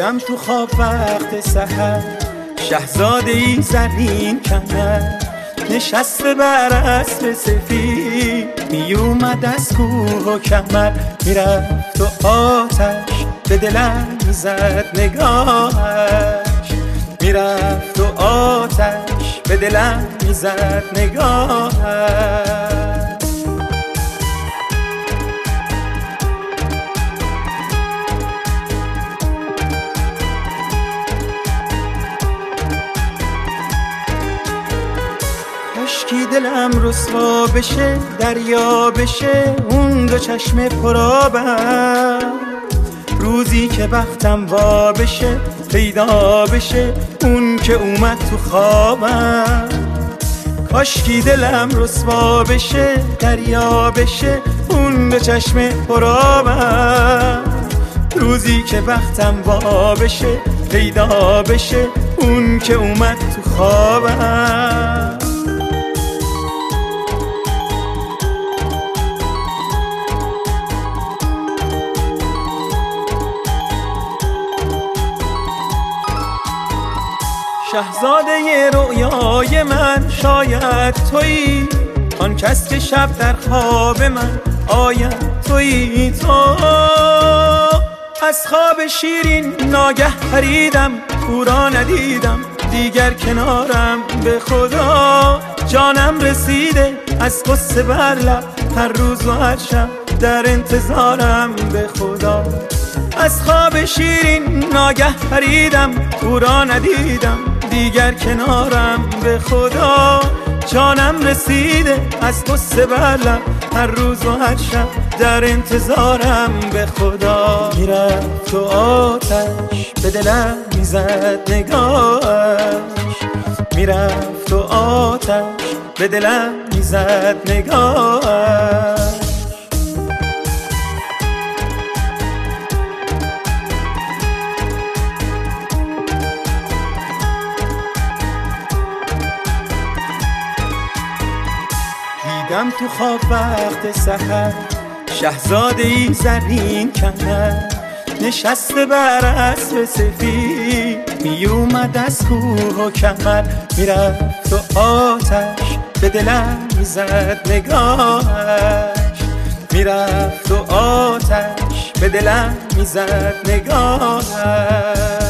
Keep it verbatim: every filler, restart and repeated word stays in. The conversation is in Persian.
دیدم تو خواب وقت سحر شهزاده ای زرین کمر نشسته بر اسب سفید می اومد از کوه و کمر میرفت و آتش به دلم میزد نگاهش میرفت و آتش به دلم میزد نگاهش کاشکی دلم رسوا بشه دریا بشه اون دو چشم پرآبم روزی که بختم وا بشه پیدا بشه اون که اومد تو خوابم کاشکی دلم رسوا بشه دریا بشه اون دو چشم پرآبم روزی که بختم وا بشه پیدا بشه اون که اومد تو خوابم شهزاده رؤیای من شاید تویی آن کس که شب در خواب من آید تویی تو از خواب شیرین ناگه پریدم او را ندیدم دیگر کنارم به خدا جانم رسیده از قصه بر لب هر روز و هر شب در انتظارم به خدا از خواب شیرین ناگه پریدم او را ندیدم دیگر کنارم به خدا جانم رسیده از قصه بر لب هر روز و هر شب در انتظارم به خدا میرفت و آتش به دلم میزد نگاهش میرفت و آتش به دلم میزد نگاهش دیدم تو خواب وقت سحر شهزاده ای زرین کمر نشسته بر اسب سفید می اومد از کوه و کمر میرفت و آتش به دلم میزد نگاهش میرفت و آتش به دلم میزد نگاهش